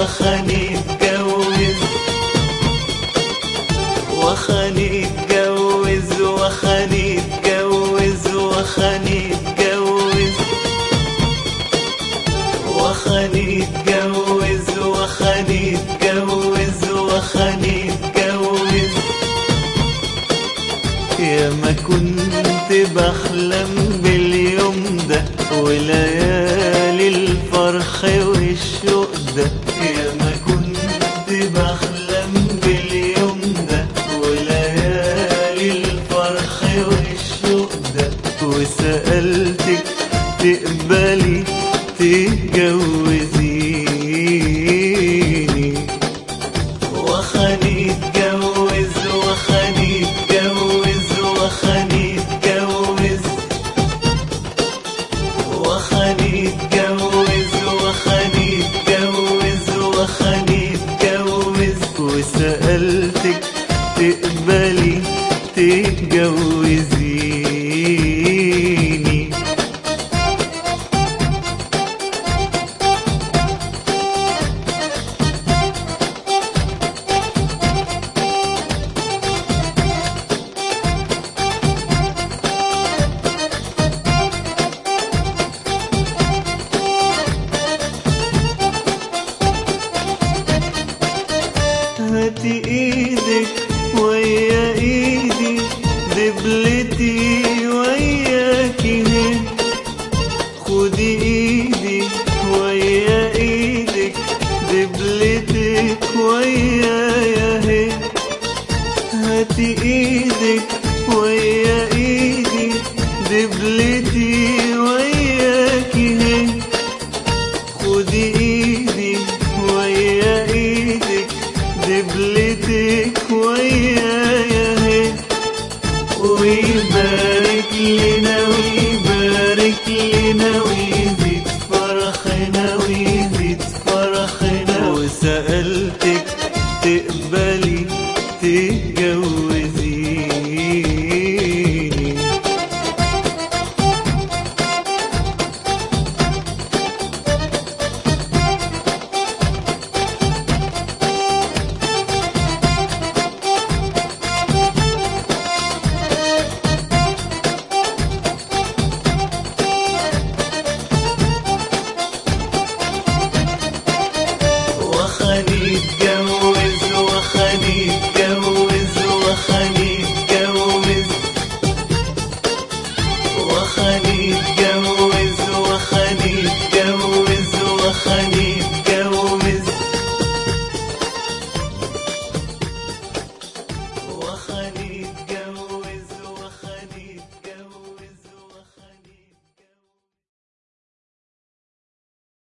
وخنتجوز وخنتجوز وخنتجوز وخنتجوز وخنتجوز وخنتجوز وخنتجوز. يا ما كنت بحلم باليوم ده وليالي الفرح والشوق ده. يا ما كنت بحلم باليوم ده وليالي الفرح والشوق ده. وسألتك تقبلي تتجوزيني. وخنتجوز وخنتجوز وخنتجوز وخنتجوز وخنتجوز وخنتجوز. وسألتك تقبلي تتجوزيني. هاتي ايدك ويا ايدي دبلتي وياكي هي. خدي ايدي ويا ايدك دبلتك ويايا هي. هاتي ايدك